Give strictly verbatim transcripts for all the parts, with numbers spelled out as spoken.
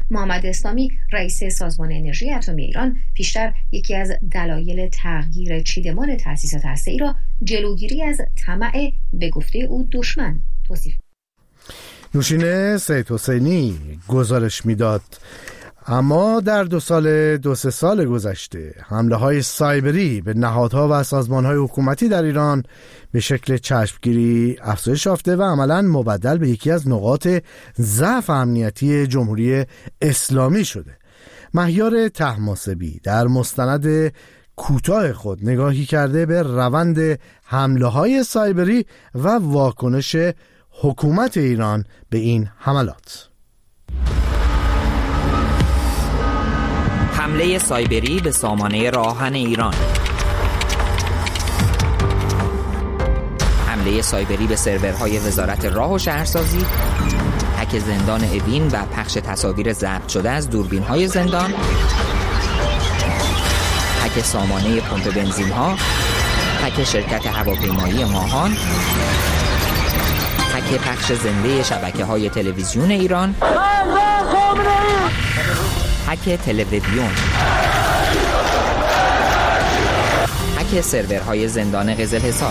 محمد اسلامی رئیس سازمان انرژی اتمی ایران پیشتر یکی از دلایل تغییر چیدمان تأسیسات هسته‌ای را جلوگیری از طمع به گفته او دشمن توصیف. نوشین سید حسینی گزارش میداد. اما در دو سال دو سه سال گذشته حمله های سایبری به نهادها و سازمان های حکومتی در ایران به شکل چشمگیری افزایش یافته و عملاً مبدل به یکی از نقاط ضعف امنیتی جمهوری اسلامی شده. مهیار طهماسبی در مستند کوتاه خود نگاهی کرده به روند حمله های سایبری و واکنش حکومت ایران به این حملات. حمله سایبری به سامانه راهن ایران. حمله سایبری به سرورهای وزارت راه و شهرسازی، هک زندان اوین و پخش تصاویر ضبط شده از دوربین‌های زندان، هک سامانه پمپ بنزین‌ها، هک شرکت هواپیمایی ماهان، هک پخش زنده شبکه‌های تلویزیون ایران، هک تلویزیون، هک سرورهای زندان قزلحصار.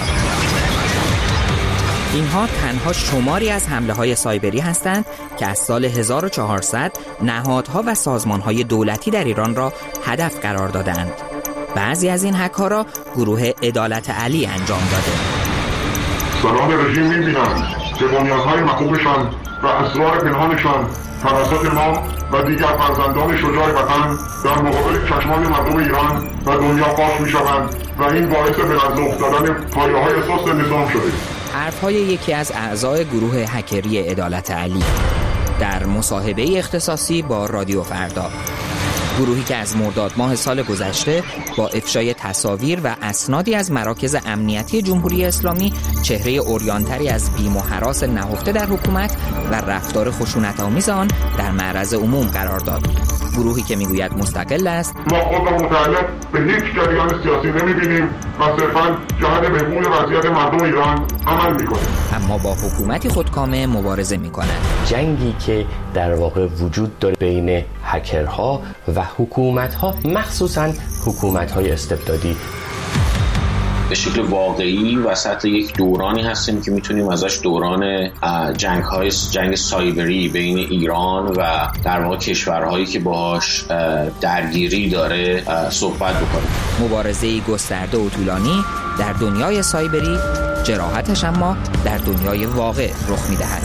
اینها تنها شماری از حمله‌های سایبری هستند که از سال هزار و چهارصد نهادها و سازمان‌های دولتی در ایران را هدف قرار دادند. بعضی از این هک‌ها را گروه عدالت علی انجام داده. سران رژیم می‌بینند که بنیان‌های مخوبشان و اسرار پنهانشان توسط ما و دیگر فرزندان شجاع وطن در مقابل چشمان مردم ایران و دنیا فاش می‌شوند و این باعث به لرزه افتادن پایه‌های سست نظام شده. حرف‌های یکی از اعضای گروه هکری عدالت علی در مصاحبه اختصاصی با رادیو فردا، گروهی که از مرداد ماه سال گذشته با افشای تصاویر و اسنادی از مراکز امنیتی جمهوری اسلامی چهره عریان‌تری از بیم و هراس نهفته در حکومت و رفتار خشونت‌آمیز آن در معرض عموم قرار داد. گروهی که میگوید مستقل است، ما خود را متعلق به هیچ جریان سیاسی نمی‌بینیم و صرفاً جهت بهبود وضعیت مردم ایران عمل می‌کنیم، اما با حکومتی خودکامه مبارزه می‌کند. جنگی که در واقع وجود داره بین هکرها و حکومت‌ها، مخصوصاً حکومت‌های استبدادی. به شکل واقعی وسط یک دورانی هستیم که میتونیم ازش دوران جنگ های جنگ سایبری بین ایران و در واقع کشورهایی که باهاش درگیری داره صحبت بکنیم. مبارزه‌ای گسترده و طولانی در دنیای سایبری، جراحتش اما در دنیای واقع رخ میدهد.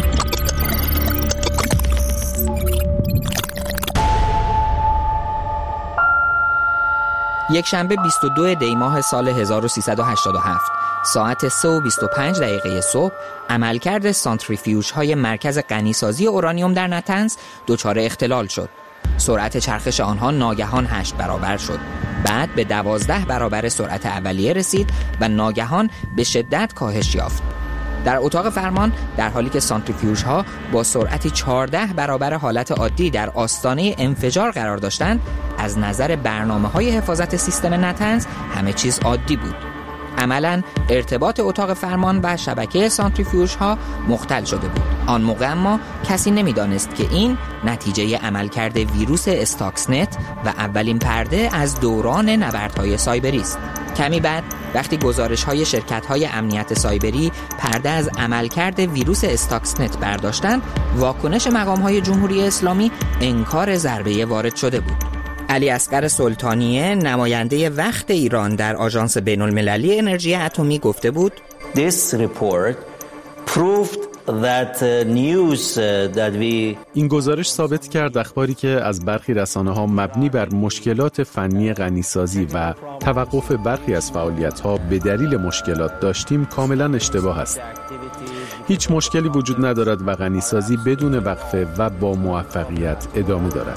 یک شنبه بیست و دو دی ماه سال هزار و سیصد و هشتاد و هفت ساعت سه و بیست و پنج دقیقه صبح عملکرد سانتریفیوژ های مرکز غنیسازی اورانیوم در نتنز دچار اختلال شد. سرعت چرخش آنها ناگهان هشت برابر شد. بعد به دوازده برابر سرعت اولیه رسید و ناگهان به شدت کاهش یافت. در اتاق فرمان در حالی که سانتریفیوژها با سرعتی چهارده برابر حالت عادی در آستانه انفجار قرار داشتند، از نظر برنامه‌های حفاظت سیستم نتنز همه چیز عادی بود. عملاً ارتباط اتاق فرمان و شبکه سانتریفیوژها مختل شده بود. آن موقع اما کسی نمی‌دانست که این نتیجه عملکرد ویروس استاکسنت و اولین پرده از دوران نبردهای سایبری است. کمی بعد وقتی گزارش‌های شرکت‌های امنیت سایبری پرده از عملکرد ویروس استاکسنت برداشتند، واکنش مقام‌های جمهوری اسلامی انکار ضربه وارد شده بود. علی اصغر سلطانیه، نماینده وقت ایران در آژانس بین‌المللی انرژی اتمی، گفته بود: This report proved that news that we این گزارش ثابت کرد اخباری که از برخی رسانه‌ها مبنی بر مشکلات فنی غنیسازی و توقف برخی از فعالیت‌ها به دلیل مشکلات داشتیم کاملاً اشتباه است. هیچ مشکلی وجود ندارد و غنیسازی بدون وقفه و با موفقیت ادامه دارد.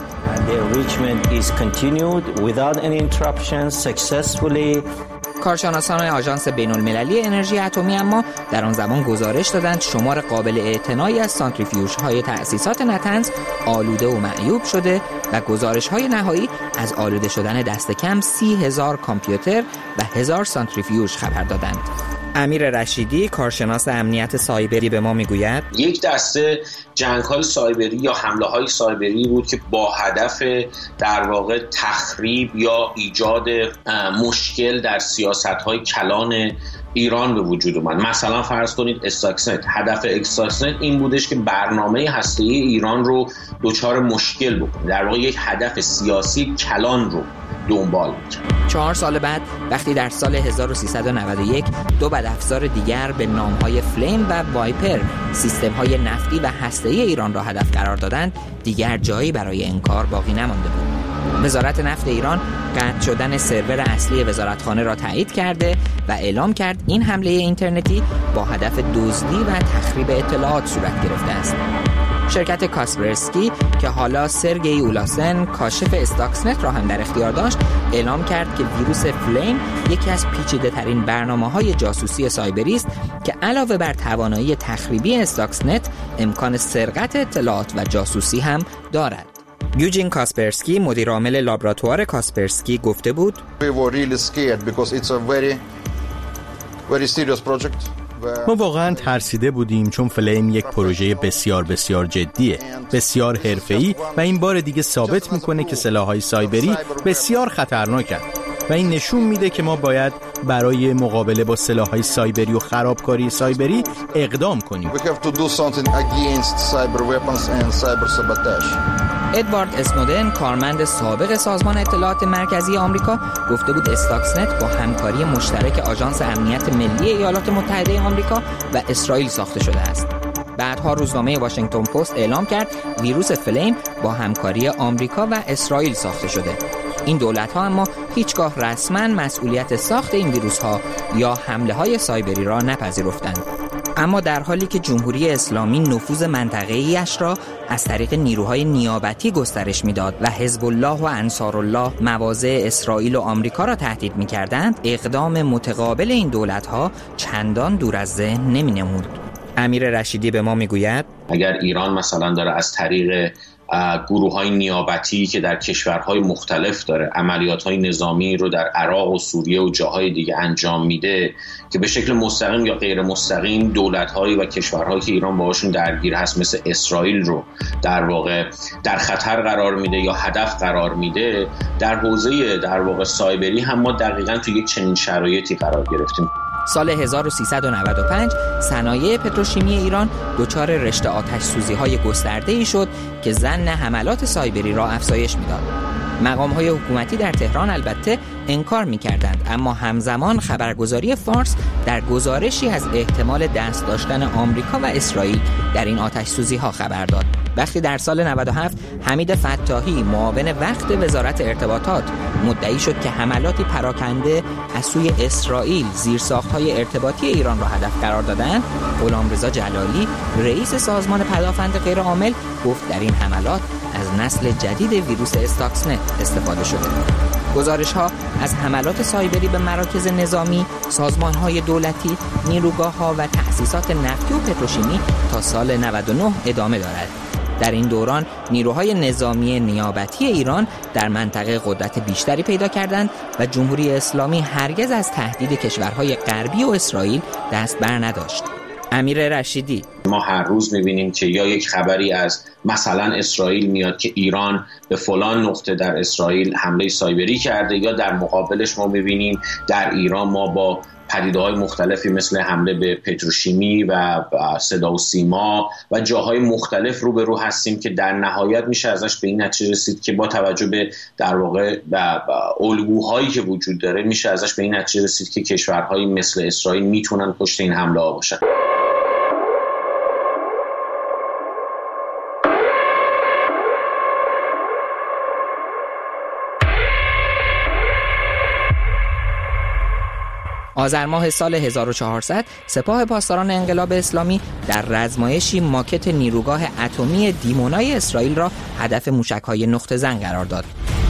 کارشناسان آژانس بین‌المللی انرژی اتمی اما در آن زمان گزارش دادند شمار قابل اعتنایی از سانتریفیوژهای تأسیسات نتنز آلوده و معیوب شده و گزارش‌های نهایی از آلوده شدن دست کم سی هزار کامپیوتر و هزار سانتریفیوژ خبر دادند. امیر رشیدی کارشناس امنیت سایبری به ما میگوید یک دسته جنگ‌های سایبری یا حمله‌های سایبری بود که با هدف در واقع تخریب یا ایجاد مشکل در سیاست‌های کلان ایران به وجود اومد. مثلا فرض کنید استاکسنت، هدف استاکسنت این بودش که برنامه هسته‌ای ایران رو دچار مشکل بکنه، در واقع یک هدف سیاسی کلان رو دنبال می‌کرد. چهار سال بعد وقتی در سال هزار و سیصد و نود و یک دو بدافزار دیگر به نام‌های فلیم و وایپر سیستم‌های نفتی و هسته‌ای ایران را هدف قرار دادند، دیگر جایی برای انکار باقی نمانده بود. وزارت نفت ایران قطع شدن سرور اصلی وزارتخانه را تایید کرده و اعلام کرد این حمله اینترنتی با هدف دزدی و تخریب اطلاعات صورت گرفته است. شرکت کاسپرسکی که حالا سرگئی اولاسن کاشف استاکسنت را هم در اختیار داشت، اعلام کرد که ویروس فلیم یکی از پیچیده ترین برنامه‌های جاسوسی سایبری است که علاوه بر توانایی تخریبی استاکسنت، امکان سرقت اطلاعات و جاسوسی هم دارد. یوجین کاسپرسکی مدیر عامل لابراتوار کاسپرسکی گفته بود We were really scared because it's a very very serious project. ما واقعا ترسیده بودیم چون فلیم یک پروژه بسیار بسیار جدیه، بسیار حرفه‌ای و این بار دیگه ثابت میکنه که سلاح‌های سایبری بسیار خطرناکن و این نشون میده که ما باید برای مقابله با سلاح‌های سایبری و خرابکاری سایبری اقدام کنیم. We have to do something against cyber weapons and cyber sabotage. ادوارد اسنودن کارمند سابق سازمان اطلاعات مرکزی آمریکا گفته بود استاکسنت با همکاری مشترک آژانس امنیت ملی ایالات متحده آمریکا و اسرائیل ساخته شده است. بعدها روزنامه واشنگتن پست اعلام کرد ویروس فلیم با همکاری آمریکا و اسرائیل ساخته شده. این دولت‌ها اما هیچگاه رسما مسئولیت ساخت این ویروس‌ها یا حمله‌های سایبری را نپذیرفتند. اما در حالی که جمهوری اسلامی نفوذ منطقه‌ایش را از طریق نیروهای نیابتی گسترش میداد و حزب الله و انصارالله مواضع اسرائیل و آمریکا را تهدید می‌کردند، اقدام متقابل این دولت‌ها چندان دور از ذهن نمی‌نمود. امیر رشیدی به ما میگوید اگر ایران مثلا داره از طریق گروه‌های نیابتی که در کشورهای مختلف داره عملیات‌های نظامی رو در عراق و سوریه و جاهای دیگه انجام میده که به شکل مستقیم یا غیر مستقیم دولت‌هایی و کشورهایی که ایران باهاشون درگیر هست مثل اسرائیل رو در واقع در خطر قرار میده یا هدف قرار میده، در حوزه در واقع سایبری هم ما دقیقاً تو یک چنین شرایطی قرار گرفتیم. سال هزار و سیصد و نود و پنج صنایع پتروشیمی ایران دچار رشته آتش سوزی‌های گسترده‌ای شد که ظن حملات سایبری را افزایش می‌داد. مقام‌های حکومتی در تهران البته انکار می‌کردند، اما همزمان خبرگزاری فارس در گزارشی از احتمال دست داشتن آمریکا و اسرائیل در این آتش سوزی‌ها خبر داد. وقتی در سال نود و هفت حمید فتاحی معاون وقت وزارت ارتباطات مدعی شد که حملاتی پراکنده از سوی اسرائیل زیرساخت‌های ارتباطی ایران را هدف قرار دادند، غلامرضا جلالی رئیس سازمان پدافند غیرعامل گفت در این حملات از نسل جدید ویروس استاکسنت استفاده شده. گزارش‌ها از حملات سایبری به مراکز نظامی، سازمان‌های دولتی، نیروگاه‌ها و تأسیسات نفتی و پتروشیمی تا سال نود و نه ادامه دارد. در این دوران نیروهای نظامی نیابتی ایران در منطقه قدرت بیشتری پیدا کردند و جمهوری اسلامی هرگز از تهدید کشورهای غربی و اسرائیل دست بر نداشت. امیر رشیدی: ما هر روز می‌بینیم که یا یک خبری از مثلا اسرائیل میاد که ایران به فلان نقطه در اسرائیل حمله سایبری کرده، یا در مقابلش ما می‌بینیم در ایران ما با پدیده‌های مختلفی مثل حمله به پتروشیمی و صدا و سیما و جاهای مختلف روبرو هستیم که در نهایت میشه ازش به این نتیجه رسید که با توجه به در واقع به الگوهایی که وجود داره میشه ازش به این نتیجه رسید که کشورهایی مثل اسرائیل میتونن پشت این حمله ها باشن. آذر ماه سال هزار و چهارصد سپاه پاسداران انقلاب اسلامی در رزمایشی ماکت نیروگاه اتمی دیمونای اسرائیل را هدف موشک‌های نقطه زن قرار داد.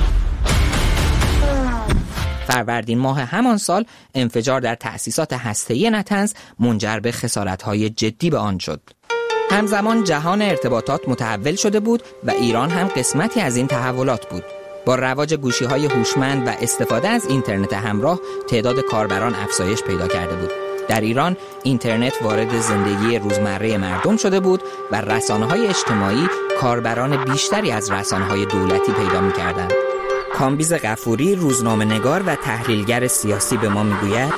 فروردین ماه همان سال انفجار در تأسیسات هسته‌ای نطنز منجر به خسارت‌های جدی به آن شد. همزمان جهان ارتباطات متحول شده بود و ایران هم قسمتی از این تحولات بود. با رواج گوشی‌های هوشمند و استفاده از اینترنت همراه تعداد کاربران افزایش پیدا کرده بود. در ایران اینترنت وارد زندگی روزمره مردم شده بود و رسانه‌های اجتماعی کاربران بیشتری از رسانه‌های دولتی پیدا می‌کردند. کامبیز غفوری، روزنامه‌نگار و تحلیلگر سیاسی به ما می‌گوید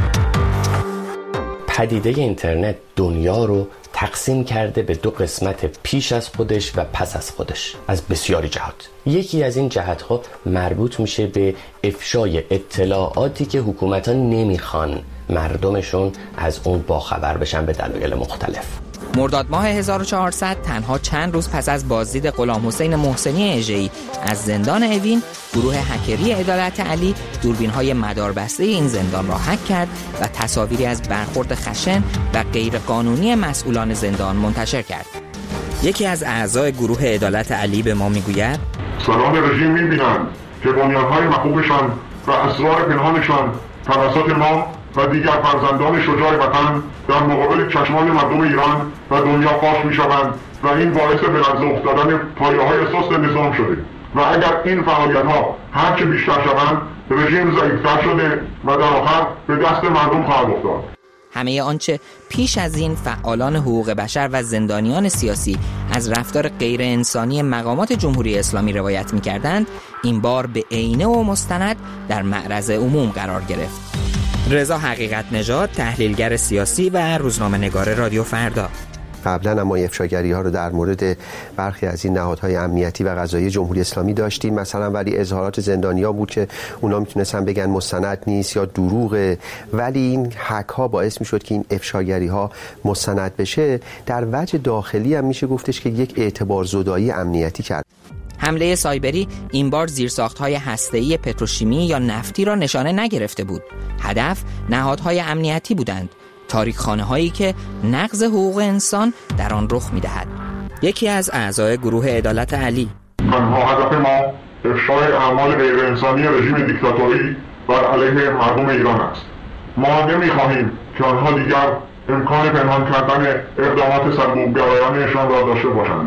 پدیده اینترنت دنیا رو تقسیم کرده به دو قسمت پیش از خودش و پس از خودش از بسیاری جهات. یکی از این جهت‌ها مربوط میشه به افشای اطلاعاتی که حکومت‌ها نمیخوان مردمشون از اون باخبر بشن به دلایل مختلف. مرداد ماه هزار و چهارصد تنها چند روز پس از بازدید غلام حسین محسنی اژه‌ای از زندان اوین، گروه هکری عدالت علی دوربین‌های مداربسته این زندان را هک کرد و تصاویری از برخورد خشن و غیرقانونی مسئولان زندان منتشر کرد. یکی از اعضای گروه عدالت علی به ما میگوید سران رژیم می‌بینند که بنیان‌های مخوبشان و اسرار پنهانشان توسط ما و دیگر فرزندان شجاع وطن در مقابل چشمان مردم ایران و دنیا فاش می‌شوند و این باعث به لرزه افتادن پایه‌های سست نظام شده و اگر این فعالیت‌ها هرچه بیشتر شوند رژیم ضعیف‌تر شده و در آخر به دست مردم خواهد افتاد. همه آنچه پیش از این فعالان حقوق بشر و زندانیان سیاسی از رفتار غیر انسانی مقامات جمهوری اسلامی روایت می‌کردند، این بار به عینه و مستند در معرض عموم قرار گرفت. رضا حقیقت نژاد، تحلیلگر سیاسی و روزنامه‌نگار رادیو فردا. قبلا اما افشاگری ها رو در مورد برخی از این نهادهای امنیتی و قضایی جمهوری اسلامی داشتیم، مثلا ولی اظهارات زندانیا بود که اونا میتونستن بگن مستند نیست یا دروغه، ولی این هک ها باعث میشد که این افشاگری ها مستند بشه. در وجه داخلی هم میشه گفتش که یک اعتبار زدایی امنیتی کرد. حمله سایبری این بار زیرساخت‌های هسته‌ای پتروشیمی یا نفتی را نشانه نگرفته بود. هدف نهادهای امنیتی بودند، تاریخ‌خانه‌هایی که نقض حقوق انسان در آن رخ می‌دهد. یکی از اعضای گروه عدالت علی: تنها هدف ما افشای اعمال غیر انسانی رژیم دیکتاتوری بر علیه مردم ایران است. ما نمی‌خواهیم که آنها دیگر امکان پنهان کردن اقدامات سرکوبگرایانشان را داشته باشند.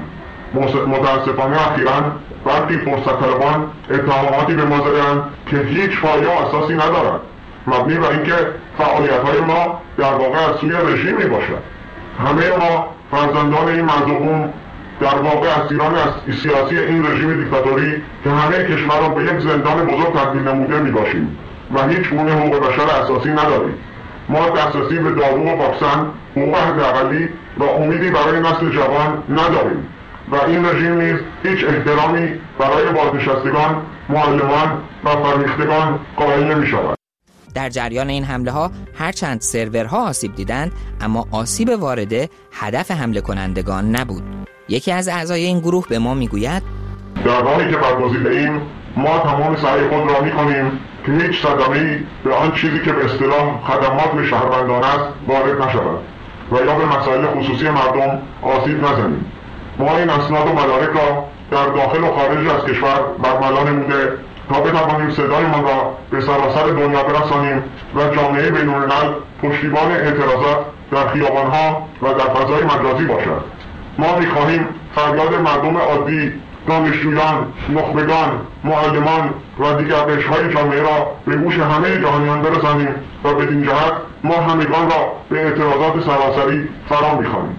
متاسفانه اخیراً برخی فرصت طلبان اتهاماتی به ما زدند که هیچ پایه و اساسی ندارد، مبنی بر اینکه فعالیت‌های ما در واقع از سوی رژیم میباشد. همه ما فرزندان این مظلوم در واقع اسیران سیاسی این رژیم دیکتاتوری که همه کشور را به یک زندان بزرگ تبدیل نموده میباشیم و هیچ گونه حقوق بشر اساسی نداریم. ما دسترسی به دارو و واکسن، حقوق حداقلی و امیدی برای نسل جوان نداریم و این رژیم نیز هیچ احترامی برای بازنشستگان، معلمان و فرهیختگان قائل نمی‌شود. در جریان این حمله ها هرچند سرورها آسیب دیدند، اما آسیب وارده هدف حمله کنندگان نبود. یکی از اعضای این گروه به ما میگوید: در راهی که برگزیده‌ایم ما تمام سعی خود را می‌کنیم که هیچ صدمه‌ای به آن چیزی که به اصطلاح خدمات به شهروندان است وارد نشود و یا به مسائل خصوصی مردم آسیب نزنیم. ما این اسناد و مدارک را در داخل و خارج از کشور برملا نموده تا بتوانیم صدایمان را به سراسر دنیا برسانیم و جامعه بین‌الملل پشتیبان اعتراضات در خیابان‌ها و در فضای مجازی باشد. ما می‌خواهیم فریاد مردم عادی، دانشجویان، نخبگان، معلمان و دیگر قشرهای جامعه را به گوش همه جهانیان برسانیم و بدین جهت ما همگان را به اعتراضات سراسری فرا می‌خوانیم.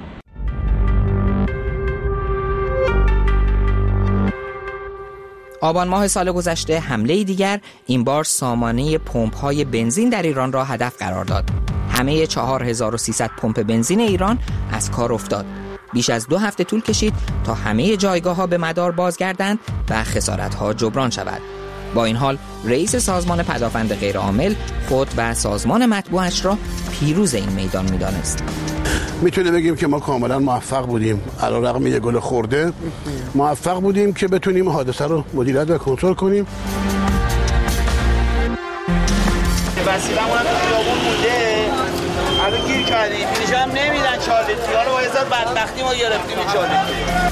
آبان ماه سال گذشته حمله دیگر، این بار سامانه پمپ‌های بنزین در ایران را هدف قرار داد. همه چهار هزار و سیصد پمپ بنزین ایران از کار افتاد. بیش از دو هفته طول کشید تا همه جایگاه‌ها به مدار بازگردند و خسارت‌ها جبران شود. با این حال رئیس سازمان پدافند غیرعامل خود و سازمان مطبوعش را پیروز این میدان می‌دانست. میتونه بگیم که ما کاملا موفق بودیم، علیرغم یه گل خورده موفق بودیم که بتونیم حادثه رو مدیریت و کنترل کنیم. وسیله‌مون تو خیابون مونده، الان گیر کردیم، اینجا هم نمیدن چهار لیتری، حالا با عزت بدبختی ما گرفتیم این چهار لیتری.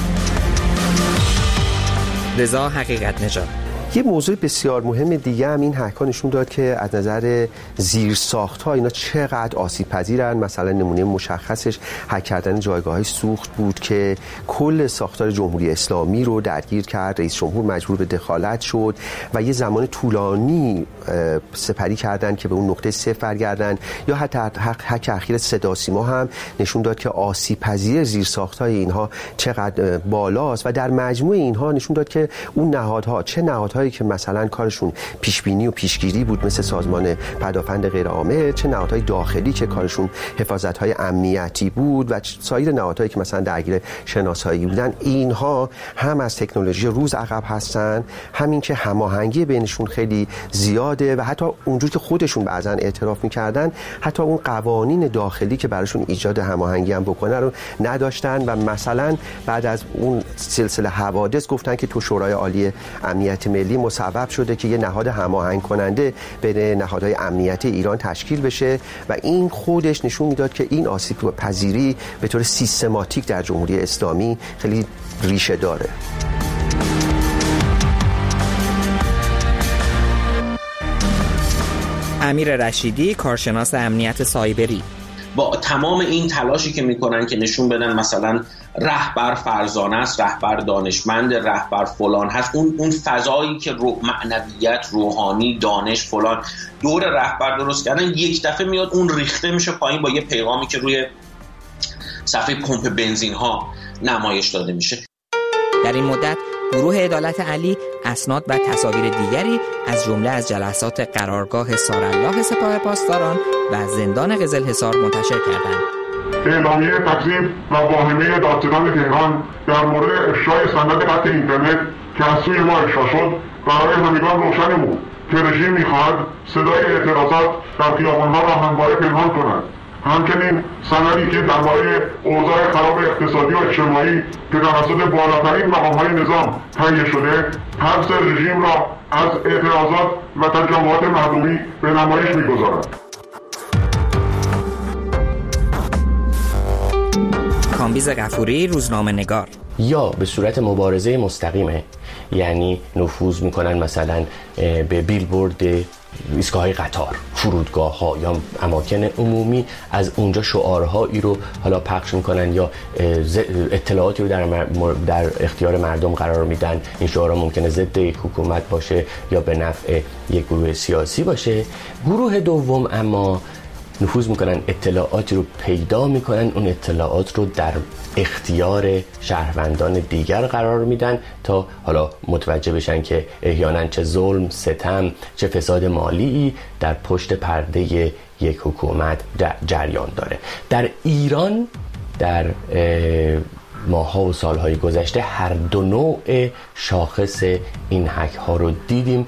رضا حقیقت نژاد. یه موضوع بسیار مهم دیگه هم این هک‌ها نشون داد که از نظر زیرساخت‌ها اینا چقدر آسیب پذیرن. مثلا نمونه مشخصش هک کردن جایگاه‌های سوخت بود که کل ساختار جمهوری اسلامی رو درگیر کرد. رئیس جمهور مجبور به دخالت شد و یه زمان طولانی سپری کردن که به اون نقطه صفر برگردن، یا حتی هک اخیر صدا سیما هم نشون داد که آسیب پذیری زیرساخت‌های اینها چقدر بالاست و در مجموع اینها نشون داد که اون نهادها، چه نهادهایی که مثلا کارشون پیشبینی و پیشگیری بود مثل سازمان پدافند غیرعامل، چه نهادهای داخلی که کارشون حفاظت‌های امنیتی بود و سایر نهادهایی که مثلا درگیر شناسایی بودن، اینها هم از تکنولوژی روز عقب هستن، همین که هماهنگی بینشون خیلی زیاده و حتی اونجور که خودشون بعضا اعتراف می‌کردن حتی اون قوانین داخلی که براشون ایجاد هماهنگی هم بکنه رو نداشتن و مثلا بعد از اون سلسله حوادث گفتن که تو شورای عالی امنیت ملی مصوب شده که یه نهاد هماهنگ کننده بین نهادهای امنیتی ایران تشکیل بشه و این خودش نشون میداد که این آسیب پذیری به طور سیستماتیک در جمهوری اسلامی خیلی ریشه داره. امیر رشیدی، کارشناس امنیت سایبری: با تمام این تلاشی که میکنن که نشون بدن مثلا رهبر فرزانه است، رهبر دانشمند، رهبر فلان هست، اون اون فضایی که رو معنویت، روحانی، دانش فلان دور رهبر درست کردن، یک دفعه میاد اون ریخته میشه پایین با یه پیغامی که روی صفحه پمپ بنزین ها نمایش داده میشه. در این مدت گروه عدالت علی اسناد و تصاویر دیگری از جمله از جلسات قرارگاه سارالله سپاه پاسداران و زندان قزلحصار منتشر کردند. اعلامیه تکذیب و واهمه دادستان تهران در مورد افشای سند قطع اینترنت که از سوی ما افشا شد برای همگان روشن بود که رژیم می‌خواهد صدای اعتراضات در خیابان‌ها را همواره پنهان کند. همچنین سندی که درباره اوضاع خراب اقتصادی و اجتماعی که توسط بالاترین مقام‌های نظام تهیه شده، حبس رژیم را از اعتراضات و تجمعات مردمی به نمایش می‌گذارد. کامبیز غفوری، روزنامه‌نگار: یا به صورت مبارزه مستقیمه، یعنی نفوذ میکنن مثلا به بیلبورد ایستگاه قطار، فرودگاه‌ها یا اماکن عمومی، از اونجا شعارهایی رو حالا پخش میکنن یا اطلاعاتی رو در, در اختیار مردم قرار میدن. این شعارها ممکنه ضد یک حکومت باشه یا به نفع یک گروه سیاسی باشه. گروه دوم اما نفوذ میکنن، اطلاعاتی رو پیدا میکنن، اون اطلاعات رو در اختیار شهروندان دیگر قرار میدن تا حالا متوجه بشن که احیانا چه ظلم، ستم، چه فساد مالی در پشت پرده یک حکومت جریان داره. در ایران در ماها و سالهای گذشته هر دو نوع شاخص این هک ها رو دیدیم.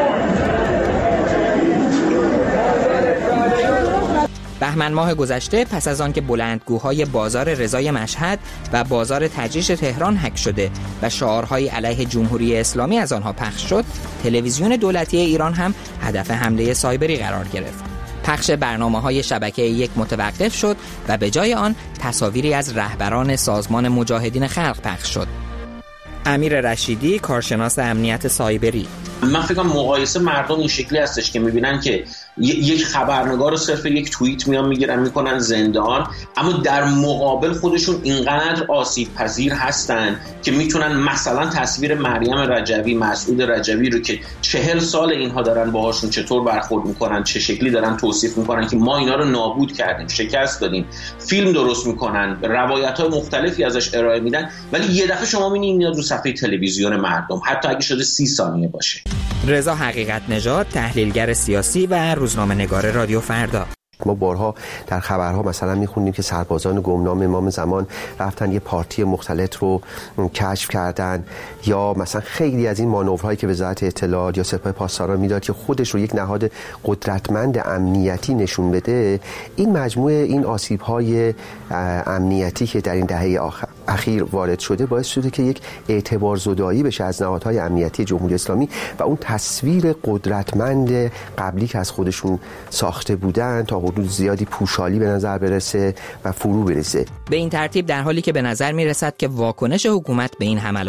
بهمن ماه گذشته پس از آنکه بلندگوهای بازار رضای مشهد و بازار تجریش تهران هک شده و شعارهای علیه جمهوری اسلامی از آنها پخش شد، تلویزیون دولتی ایران هم هدف حمله سایبری قرار گرفت. پخش برنامه‌های شبکه یک متوقف شد و به جای آن تصاویری از رهبران سازمان مجاهدین خلق پخش شد. امیر رشیدی، کارشناس امنیت سایبری: من فکر کنم مقایسه مردم این شکلی هستش که میبینن که یک خبرنگار رو صرف یک توییت میان میگیرن میکنن زندان، اما در مقابل خودشون اینقدر آسیب پذیر هستن که میتونن مثلا تصویر مریم رجوی، مسعود رجوی رو که چهل سال اینها دارن باهاشون چطور برخورد میکنن، چه شکلی دارن توصیف میکنن که ما اینا رو نابود کردیم، شکست دادیم، فیلم درست میکنن، روایت‌های مختلفی ازش ارائه میدن، ولی یه دفعه شما میبینید میاد رو صفحه تلویزیون مردم، حتی اگه شده سی ثانیه باشه. رضا حقیقت نژاد، تحلیلگر سیاسی و روزنامه‌نگار رادیو فردا: ما بارها در خبرها مثلا میخونیم که سربازان گمنام امام زمان رفتن یه پارتی مختلط رو کشف کردن، یا مثلا خیلی از این مانورهایی که وزارت اطلاعات یا سپاه پاسداران میداد که خودش رو یک نهاد قدرتمند امنیتی نشون بده. این مجموعه این آسیب‌های امنیتی که در این دهه آخر اخیر وارد شده باعث شده که یک اعتبار زدایی بشه از نهادهای امنیتی جمهوری اسلامی و اون تصویر قدرتمند قبلی که از خودشون ساخته بودن تا حدود زیادی پوشالی به نظر برسه و فرو برسه. به این ترتیب در حالی که به نظر می رسد که واکنش حکومت به این حملات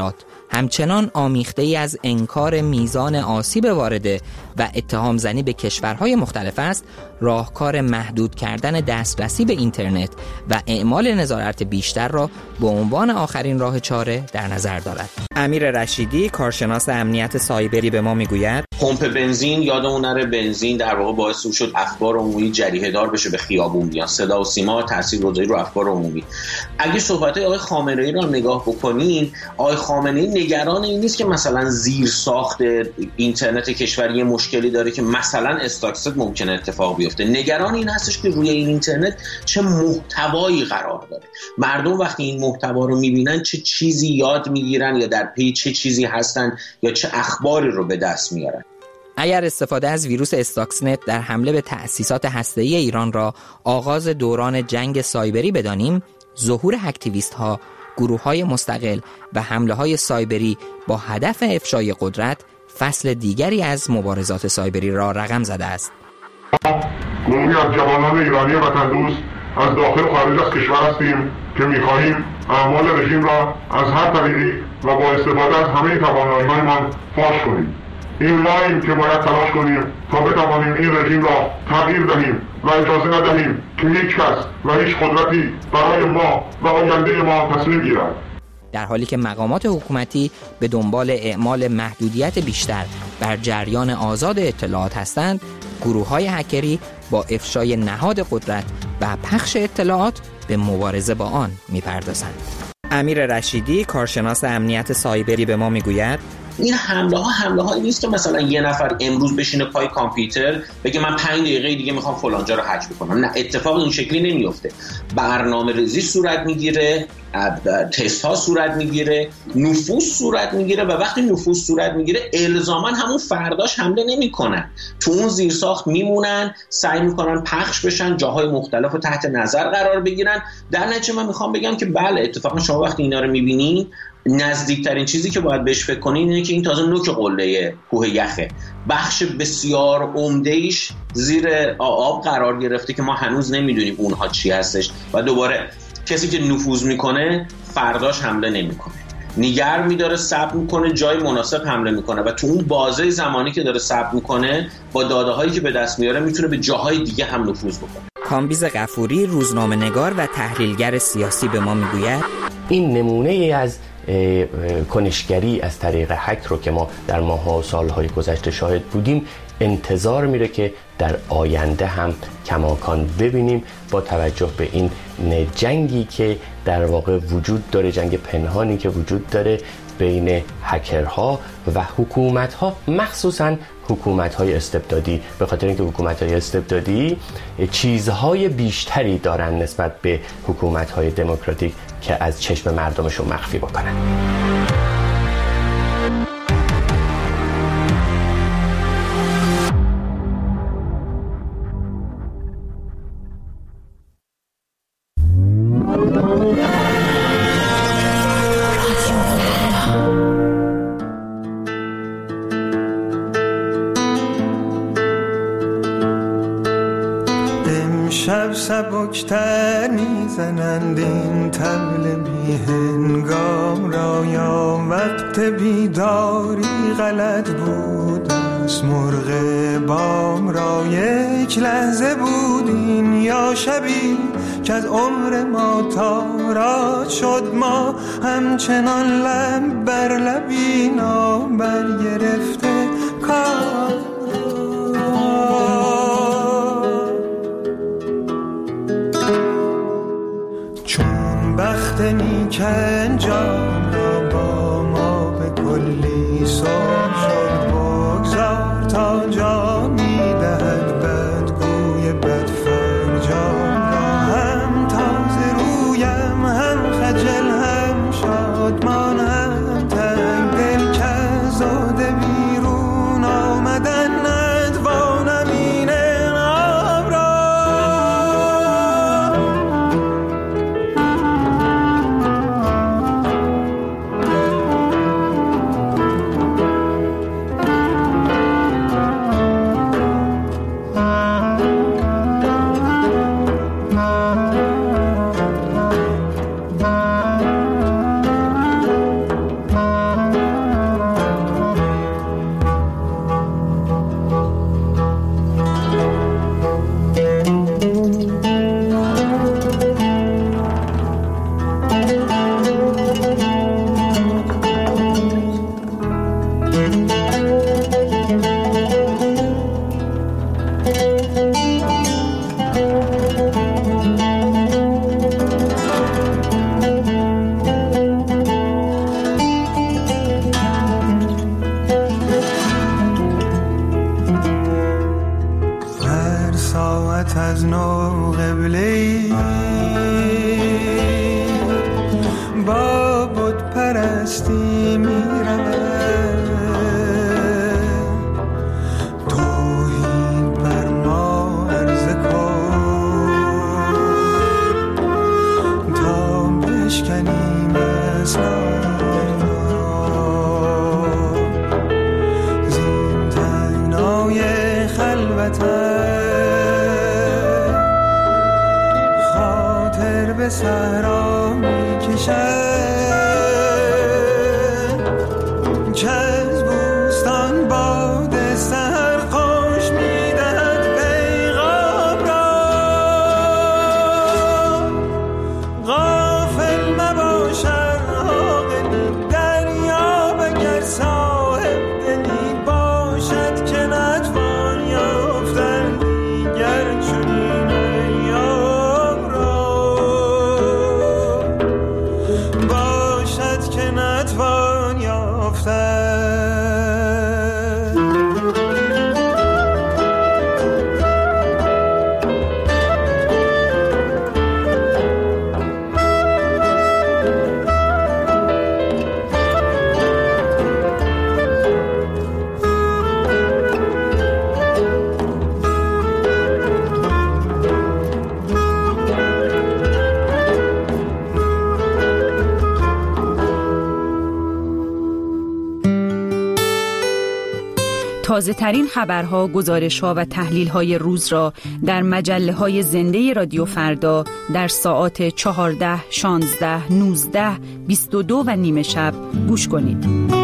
همچنان آمیخته ای از انکار میزان آسیب وارده و اتهام زنی به کشورهای مختلف است، راهکار محدود کردن دسترسی به اینترنت و اعمال نظارت بیشتر را به عنوان آخرین راه چاره در نظر دارد. امیر رشیدی، کارشناس امنیت سایبری، به ما میگوید پمپ بنزین، یادمون نره بنزین در واقع باعث شد افکار عمومی جریحه دار بشه، به خیابون بیان، صدا و سیما تاثیرگذاری رو افکار عمومی. اگه صحبت آقای خامنه‌ای رو نگاه بکنین، آقای خامنه‌ای نگران این نیست که مثلا زیر ساخت اینترنت کشوری مشکلی داره که مثلا استاکست ممکنه اتفاق بیفته. نگران این هستش که روی این اینترنت چه محتوایی قرار داره. مردم وقتی این محتوا رو میبینن چه چیزی یاد میگیرن یا در پی چه چیزی هستن یا چه اخباری رو به دست میارن. اگر استفاده از ویروس استاکسنت در حمله به تأسیسات هسته‌ای ایران را آغاز دوران جنگ سایبری بدانیم، ظهور اکتیویست‌ها، گروه‌های مستقل و حمله‌های سایبری با هدف افشای قدرت فصل دیگری از مبارزات سایبری را رقم زده است. گروهی از جوانان ایرانی وطن دوست از داخل و خارج از کشور هستیم که می‌خواهیم اعمال رژیم را از هر طریقی و با استفاده از همه توانایی‌هایمان فاش کنیم. این ماییم که باید تلاش کنیم تا بتوانیم این رژیم را تغییر دهیم و اجازه ندهیم که هیچ کس و هیچ قدرتی برای ما و آینده ما تصمیم گیرد. در حالی که مقامات حکومتی به دنبال اعمال محدودیت بیشتر بر جریان آزاد اطلاعات هستند، گروه‌های هکری با افشای نهاد قدرت و پخش اطلاعات به مبارزه با آن می‌پردازند. امیر رشیدی، کارشناس امنیت سایبری، به ما میگوید این حمله ها حمله هایی نیست که مثلا یه نفر امروز بشینه پای کامپیوتر بگه من پنج دقیقه دیگه میخوام فلانجا رو هک بکنم. نه، اتفاق این شکلی نمیفته. برنامه ریزی صورت میگیره، تست ها صورت میگیره، نفوذ صورت میگیره و وقتی نفوذ صورت میگیره الزاما همون فرداش حمله نمیکنن، تو اون زیرساخت میمونن، سعی میکنن پخش بشن، جاهای مختلف رو تحت نظر قرار بگیرن. در نتیجه من میخوام بگم که بله، اتفاقا شما وقتی اینا رو میبینین نزدیکترین چیزی که باید بهش فکر کنین اینه که این تازه نوک قله کوه یخه. بخش بسیار عمده‌ایش زیر آب قرار گرفته که ما هنوز نمیدونیم اونها چی هستش و دوباره کسی که نفوذ میکنه فرداش حمله نمیکنه، نگر میداره، صبر میکنه، جای مناسب حمله میکنه و تو اون بازه زمانی که داره صبر میکنه با داده هایی که به دست میاره میتونه به جاهای دیگه هم نفوذ بکنه. کامبیز غفوری، روزنامه نگار و تحلیلگر سیاسی، به ما میگوید این نمونه ای از کنشگری از طریق هک رو که ما در ماه‌ها و سالهای گذشته شاهد بودیم انتظار میره که در آینده هم کماکان ببینیم، با توجه به این جنگی که در واقع وجود داره، جنگ پنهانی که وجود داره بین هکرها و حکومت‌ها، مخصوصاً حکومت‌های استبدادی، به خاطر اینکه حکومت‌های استبدادی چیزهای بیشتری دارن نسبت به حکومت‌های دموکراتیک که از چشم مردمشون مخفی بکنن. شب سبکتر میزنند این طبل بی هنگام را، یا وقت بیداری غلط بود از مرغ بام را. یک لحظه بود این یا شبی که از عمر ما تاراج شد، ما همچنان لب بر لبی نابر گرفته کار. بخت نیک انجام را با ما به کلی سر شد، بگذار تا جا میدهد بدگوی بدفرجام را. هم تازه رویم هم خجل هم شادمان هم تنگ دل که از زاده بیرون آمدن ندوانم این انعام را. خاطر به صحرا میکشد که از بوستان باد سحر خوش میدهد پیغام را. غافل مباش عاقلی دریاب اگر صاحب دلی باشد که نتوان یافتن دیگر چنین ایام را. باشد که نتوان یافتن. تازه ترین خبرها، گزارش‌ها و تحلیل‌های روز را در مجله‌های زنده رادیو فردا در ساعات چهارده، شانزده، نوزده، بیست و دو و نیمه شب گوش کنید.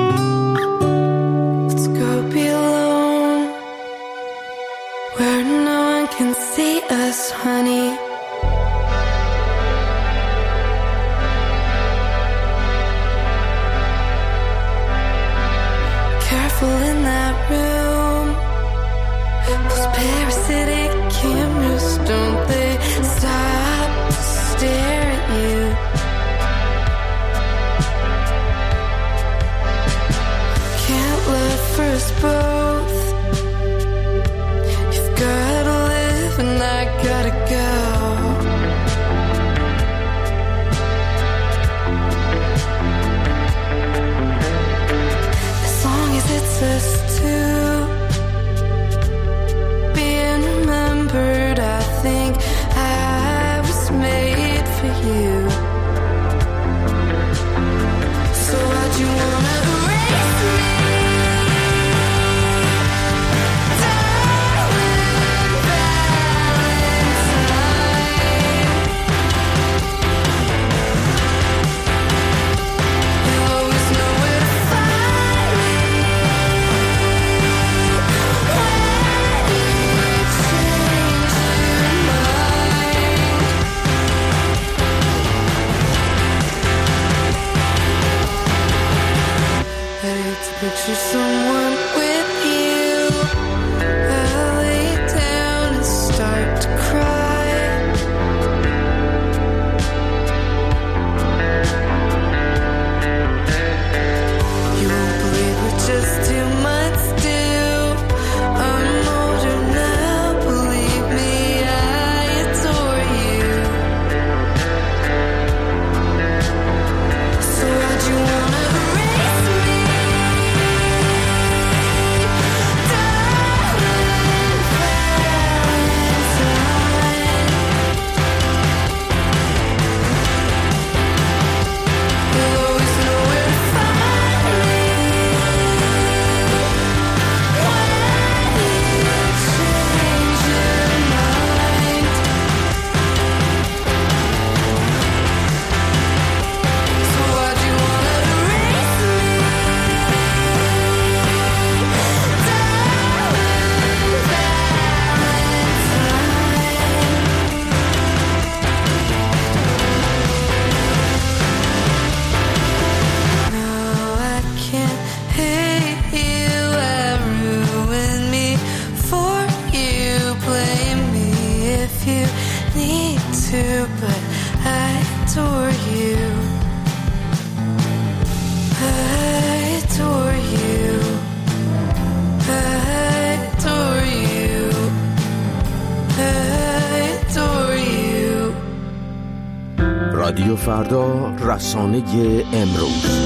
رادیو فردا، رسانه امروز.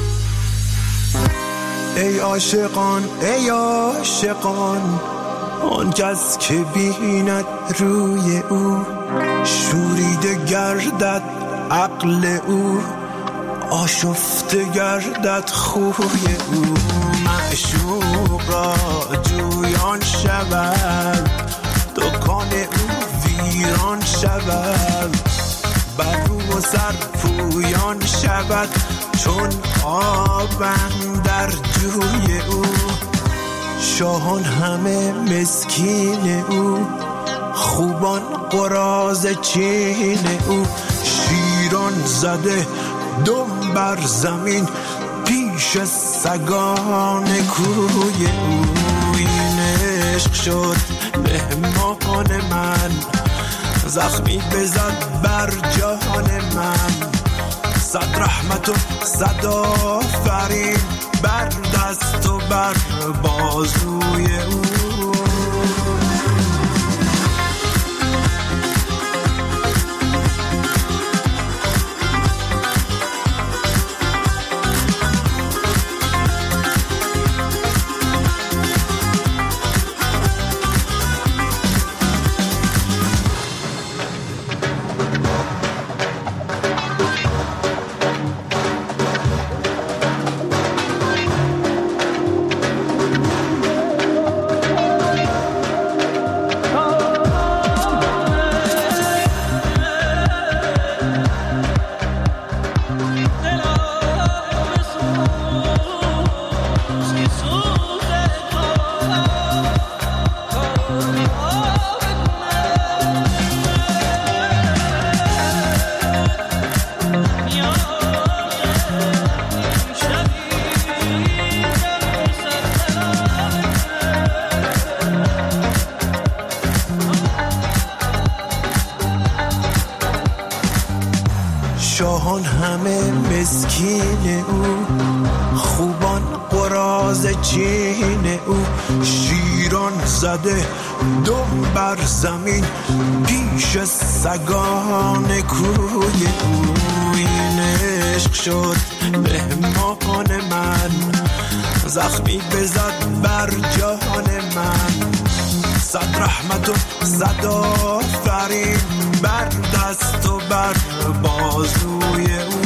ای عاشقان ای عاشقان آن کس که بیند روی او شوریده گردد عقل او آشفته گردد خوی او معشوق را جویان شود دکان او ویران شود بر رو و سر پویان شود چون آبم در جوی او شاهان همه مسکین او خوبان قراض چین او شیران زده دم بر زمین پیش سگان کوی او این عشق شد مهمان من زخمی بزد بر جان من صد رحمت و صد آفرین بر دست و بر بازوی او شاهان همه مسکین او خوبان قراض چین او شیران زده دم بر زمین پیش سگان کوی او این عشق شد مهمان من زخمی بزد بر جان من صد رحمت و صد آفرین بر دست و بر بازوی او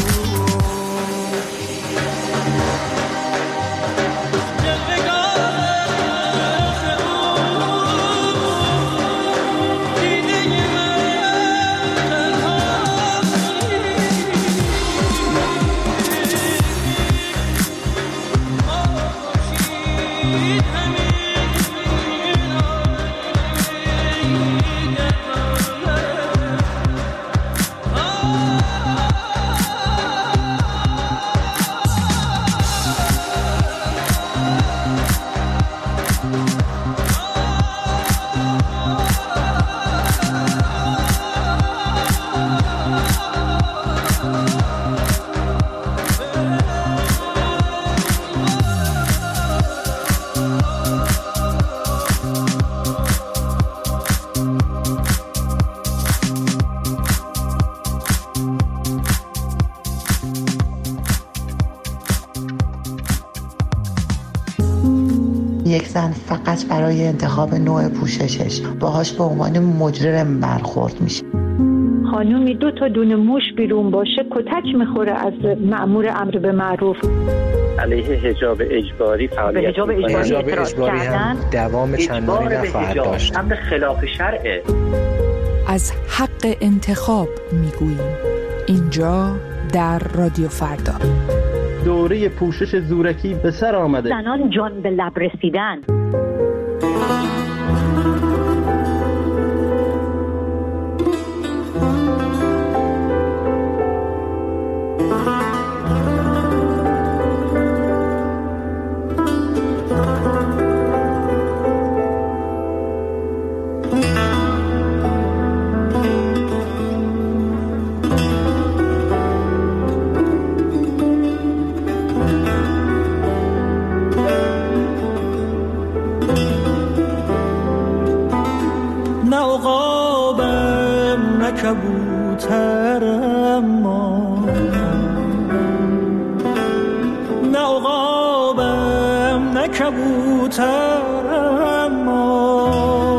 یک زن فقط برای انتخاب نوع پوششش باهاش به عنوان مجرم برخورد میشه. خانومی دو تا دونه موش بیرون باشه کتک میخوره از مأمور امر به معروف. علیه حجاب اجباری فعالیت حجاب اجباری, حجاب اجباری هم دوام چندانی نخواهد داشت. امر خلاف شرعه. از حق انتخاب میگوییم اینجا در رادیو فردا. دوره پوشش زورکی به سر آمده. زنان جان به لب رسیدن. کبوترم ما نه عقابم نه کبوترم ما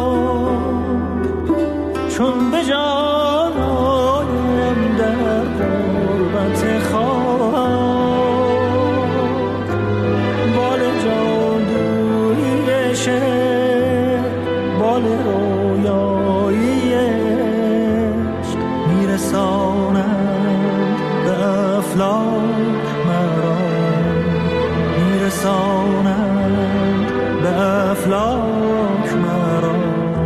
چون به جان آیم در غربت خاک، بال جادویی شعر، بال رویایی عشق میرسانند به افلاک مرا، میرسانند به افلاک مرا.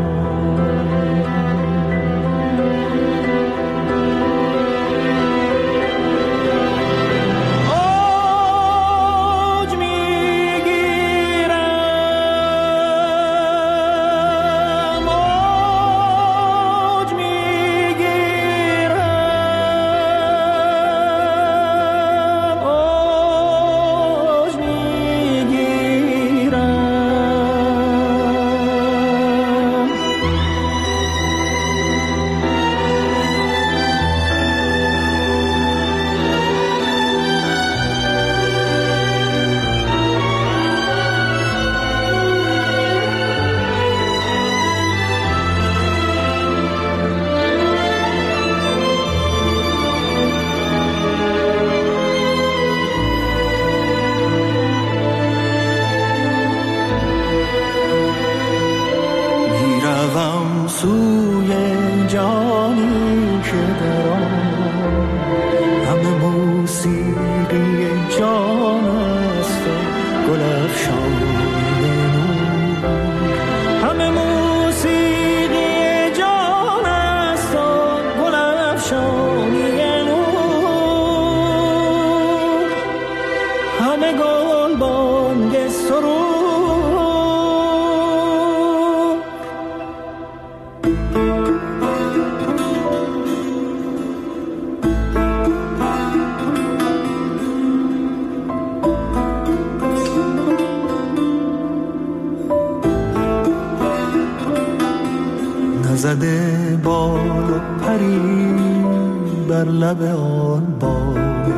زده بال و پری بر لب آن بام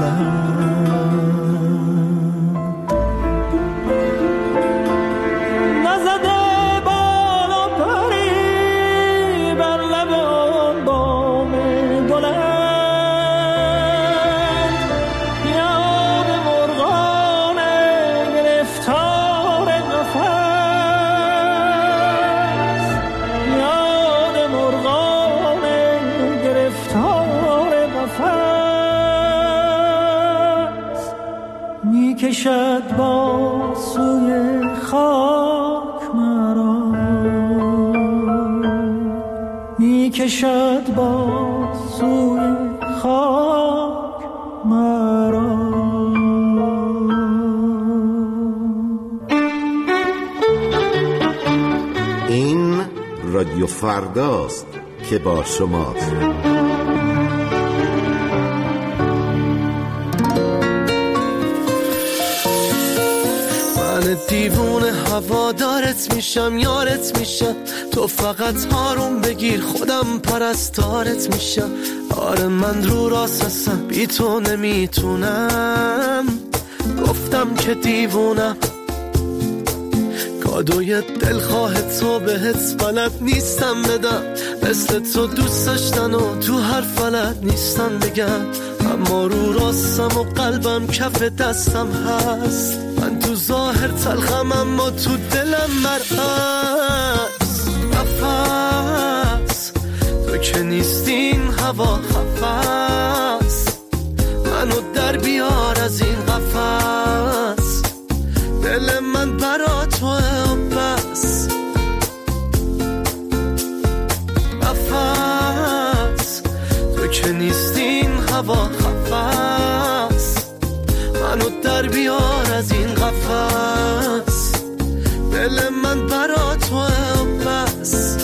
بلند، نزده بال و پری بر لب آن بام بلند، یاد مرغان گرفتار قفس، کشد با سوی خاک مرا، می کشد با سوی خاک مرا. این رادیو فرداست که با شماست. دیوونه هوادارت میشم، یارت میشم، تو فقط هارون بگیر خودم پرستارت میشم. آره من رو راستم بی تو نمیتونم، گفتم که دیوونم، کادوی دلخواه تو بهت بلد نیستم بدم، مثل تو دوست داشتن و تو هر فلت نیستم بگم، اما رو راستم و قلبم کف دستم هست، من تو ظاهر تلخم اما تو دلم مرعز. نفس تو که نیستین هوا خفص، منو در بیار از این قفس، دل من برا توه و بس. نفس تو که نیستین هوا خفص، منو در بیار از این قفس، دل من برا توه و بس.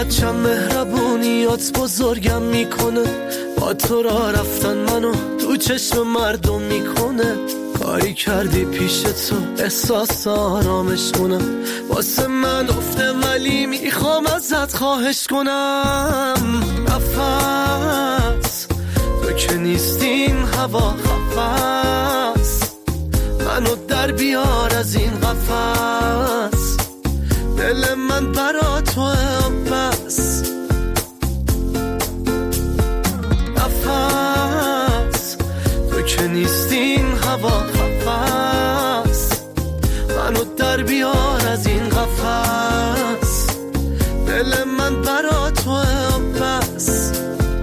بچم مهربونیات بزرگم میکنه، با تو را رفتن منو تو چشم مردم میکنه. کاری کردی پیش تو احساس آرامش کنم، واسه من افته ولی میخوام ازت خواهش کنم. نفس تو که نیستین هوا خفست، منو در بیار از این قفس. دل من برا تو بس، نفس تو که نیستین هوا خفست، منو در بیار از این قفس. دل من برا تو بس،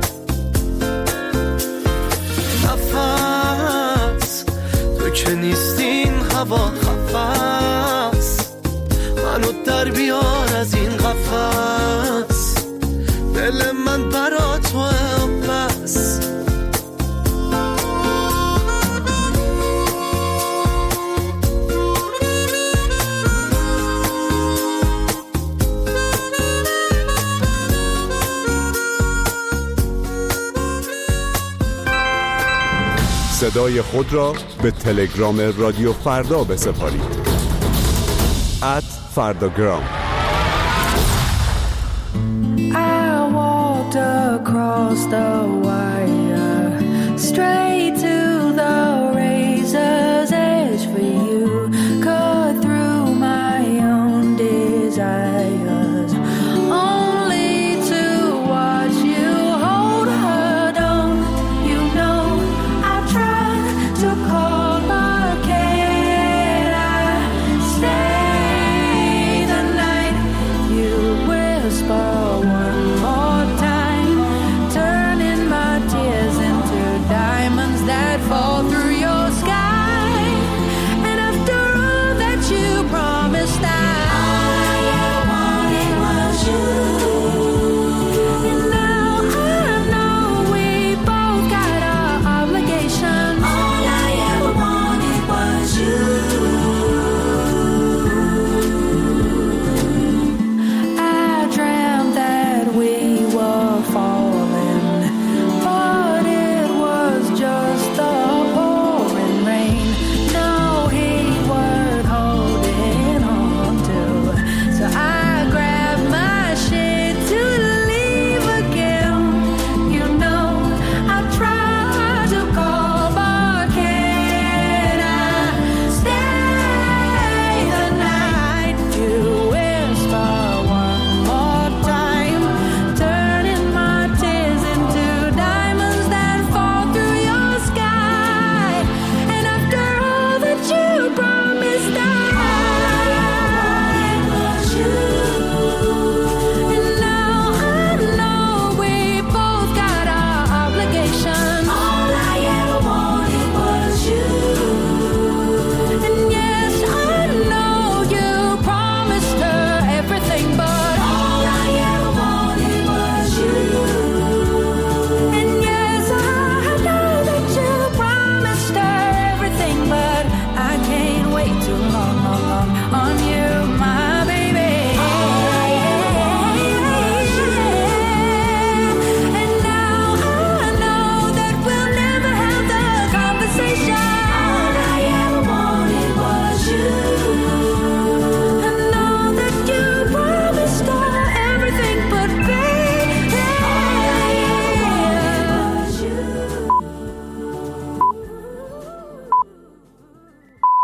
نفس تو که نیستین هوا خفست، منو در بیار از این قفس. دل من برا تو بس. صدای خود را به تلگرام رادیو فردا بسپارید. ات فرداگرام. I walked across the wire, straight to the razor's edge for you, cut through my own desires, only to watch you hold her down. You know I tried to call, but can I stay the night? You whisper one more time, turning my tears into diamonds that fall through your sky. And after all that you promised, all I ever wanted was you. And now I know we both got our obligation. All I ever wanted was you. I dreamt that we were falling, but it was just the pouring rain. No heat worth holding on to, so I grabbed my shit to leave again. You know I tried to call, but can I stay the night? You whisper one more time, turning my tears into diamonds that fall through your sky. And after all that you promised, I was you. And now I know we both got our obligation. All I ever wanted was you. And yes, I know you promised her everything, but all I ever wanted was you. And yes, I know that you promised her everything, but I can't wait too long, long, long on you.